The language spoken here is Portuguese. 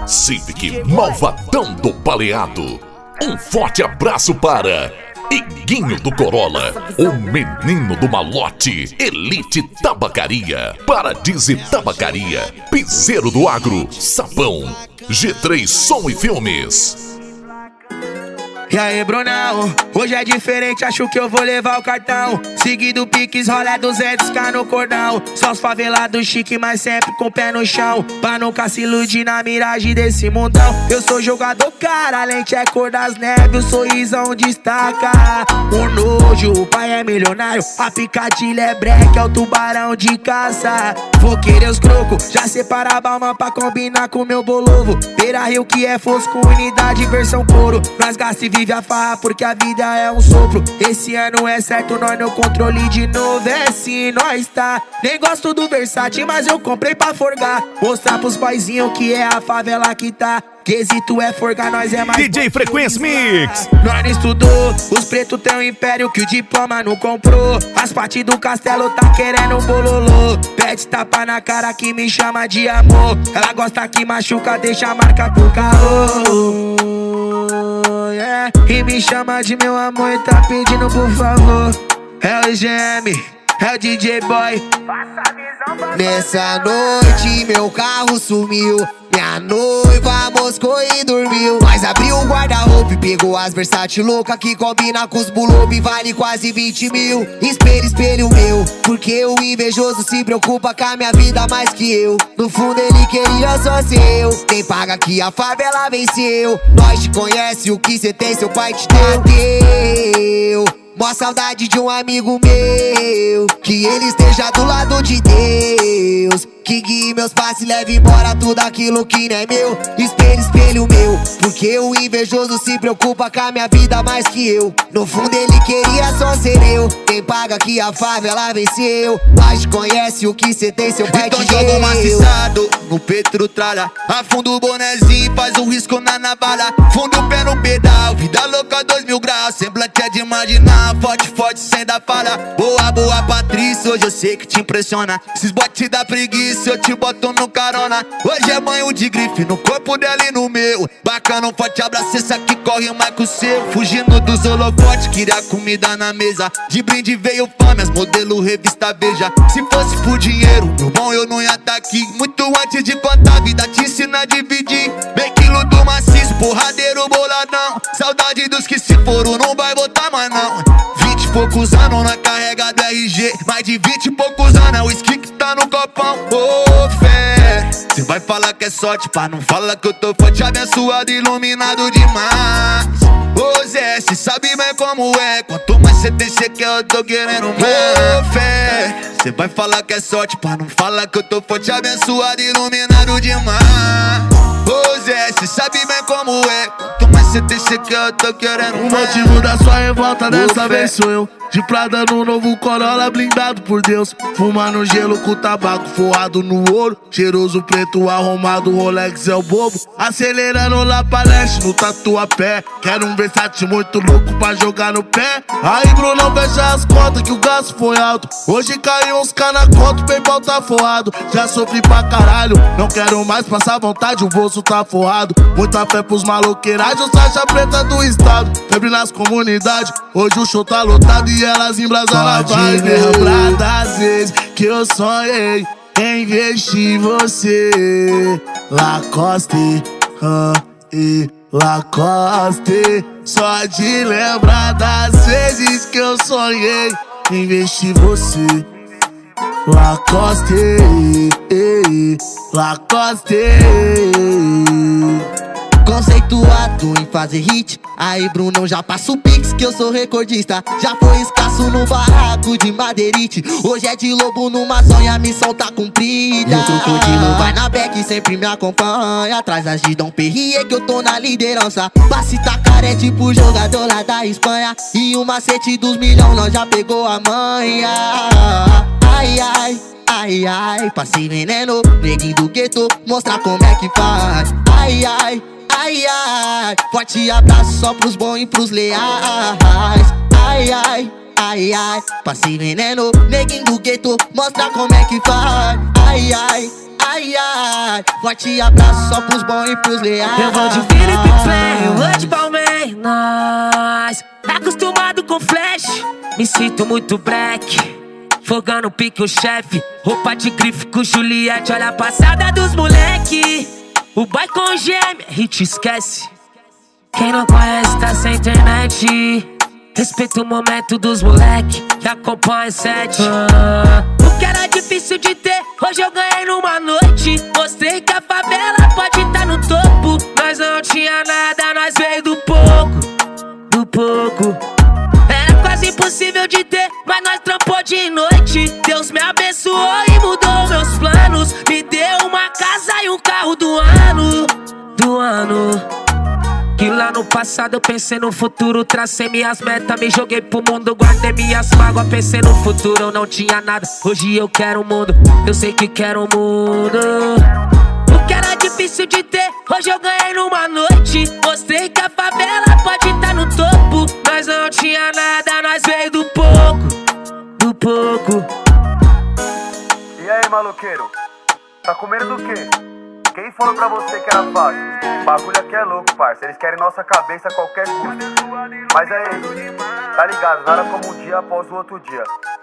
Civic Malvadão do Baleado. Um forte abraço para Iguinho do Corolla, o menino do malote, Elite Tabacaria, Paradise Tabacaria, Piseiro do Agro, Sapão, G3 Som e Filmes. E aí, Brunão, hoje é diferente, acho que eu vou levar o cartão. Seguido Pix, rola 200k no cordão. Só os favelados chique, mas sempre com o pé no chão, pra nunca se iludir na miragem desse mundão. Eu sou jogador, cara, a lente é cor das neves, o sorrisão destaca. O nojo, o pai é milionário, a picadilha é breque, é o tubarão de caça. Vou querer os crocos, já separa a balma pra combinar com meu bolovo. Beira Rio que é fosco, unidade versão couro. Nós gasta e vive a farra porque a vida é um sopro. Esse ano é certo, nós no controle de novo, é sim, nós tá. Nem gosto do Versace, mas eu comprei pra forgar. Mostrar pros paizinhos que é a favela que tá. Quesito é forgar, nós é mais DJ Frequência Mix. Nós não estudou, os pretos têm um império que o diploma não comprou. As partes do castelo tá querendo bololô. Pede tapa na cara que me chama de amor. Ela gosta que machuca, deixa a marca pro carro, yeah. E me chama de meu amor e tá pedindo por favor. É o GM, é o DJ Boy. Nessa noite meu carro sumiu, minha noiva moscou e dormiu. Mas abriu o guarda-roupa e pegou as Versace louca que combina com os bulobe, vale quase 20 mil. Espelho, espelho meu, porque o invejoso se preocupa com a minha vida mais que eu. No fundo ele queria só ser eu. Quem paga que a favela venceu. Nós te conhece, o que cê tem seu pai te deu. Mó saudade de um amigo meu, que ele esteja do lado de Deus, que guie meus passos e leve embora tudo aquilo que não é meu. Espelho, espelho meu, porque o invejoso se preocupa com a minha vida mais que eu. No fundo ele queria só ser eu. Quem paga que a favela venceu. Nós te conhece, o que cê tem seu pai então te deu. Então joga um maciçado no Petro tralha, afunda o bonezinho, faz um risco na navalha. Funda o pé no pedal, vida louca 2000 graus. Semblante é de imaginar, forte, forte, sem dar falha. Boa, boa Patrícia, hoje eu sei que te impressiona. Esses botes da preguiça, eu te boto no carona. Hoje é banho de grife, no corpo dela e no meu. Bacana, um forte abraço, esse aqui corre mais que o seu. Fugindo dos holofotes, queria comida na mesa. De brinde veio fome, as modelo revista Veja. Se fosse por dinheiro, meu bom, eu não ia tá aqui. Muito antes de plantar, a vida te ensina a dividir. Bem quilo do maciço, porradeiro boladão. Saudade dos que se foram, não vai voltar mais não. 20 e poucos anos na carrega do RG. Mais de 20 e poucos anos é o whisky que tá no copão. Ô fé, cê vai falar que é sorte, pá, não fala que eu tô forte, abençoado, iluminado demais. Ô Zé, cê sabe bem como é, quanto mais cê tem, cê quer, eu tô querendo mais. Ô fé, cê vai falar que é sorte, pá, não fala que eu tô forte, abençoado, iluminado demais. Ô Zé, cê sabe bem como é, quanto mais cê tem, cê quer, eu tô querendo O mais. motivo da sua revolta dessa vez sou eu. De Prada no novo Corolla, blindado por Deus. Fumando gelo com tabaco forrado no ouro. Cheiroso preto arrumado, Rolex é o bobo. Acelerando lá pra leste no tatuapé. Quero um Versace muito louco pra jogar no pé. Aí Brunão, fecha as contas que o gasto foi alto. Hoje caiu uns K na conta, o PayPal tá forrado. Já sofri pra caralho, não quero mais passar vontade, o bolso tá forrado. Muita fé pros maloqueiragens, faixa preta do estado. Febre nas comunidades, hoje o show tá lotado e elas embrasam na vibe. Lembrar das vezes que eu sonhei em investir em você. Lacoste, e Lacoste. Só de lembrar das vezes que eu sonhei em investir em você. Lacoste, Lacoste. Conceituado em fazer hit, aí Brunão já passa o pix que eu sou recordista. Já foi escasso no barraco de madeirite, hoje é de lobo numa zona, a missão tá cumprida. E o crocodilo vai na back e sempre me acompanha. Atrás das de Dom Perrier que eu tô na liderança. Passe Tacaré tipo jogador lá da Espanha. E o macete dos milhão nós já pegou a manha. Ai, ai, ai, ai, passei veneno, neguinho do gueto, mostrar como é que faz. Ai, ai, ai, ai, forte abraço só pros bons e pros leais. Ai, ai, ai, ai, passei veneno, neguinho do gueto, mostra como é que faz. Ai, ai, ai, ai. Forte abraço só pros bons e pros leais. Eu vou de Felipe Play, eu vou de Palmeiras. Acostumado com flash, me sinto muito black. Fogando pique o chefe, roupa de grife com Juliette. Olha a passada dos moleque. O boy com gêmea, hit esquece. Quem não conhece tá sem internet. Respeita o momento dos moleque que acompanha 7. O que era difícil de ter, hoje eu ganhei numa noite. Mostrei que a favela pode estar no topo. Nós não tinha nada, nós veio do pouco. Do pouco. Era quase impossível de ter, mas nós trampou de noite. Deus me abençoou e mudou meus planos. Me deu uma casa e um carro do ano. Do ano. Que lá no passado eu pensei no futuro. Tracei minhas metas, me joguei pro mundo. Guardei minhas mágoas, pensei no futuro. Eu não tinha nada, hoje eu quero o mundo. Eu sei que quero o mundo. O que era difícil de ter, hoje eu ganhei numa noite. Mostrei que a favela pode estar no topo. Nós não tinha nada, nós veio do pouco. Do pouco. E aí, maloqueiro? Tá com medo do quê? Quem falou pra você que era fácil? O bagulho aqui é louco, parça. Eles querem nossa cabeça a qualquer custo. Mas é isso, tá ligado? Nada como um dia após o outro dia.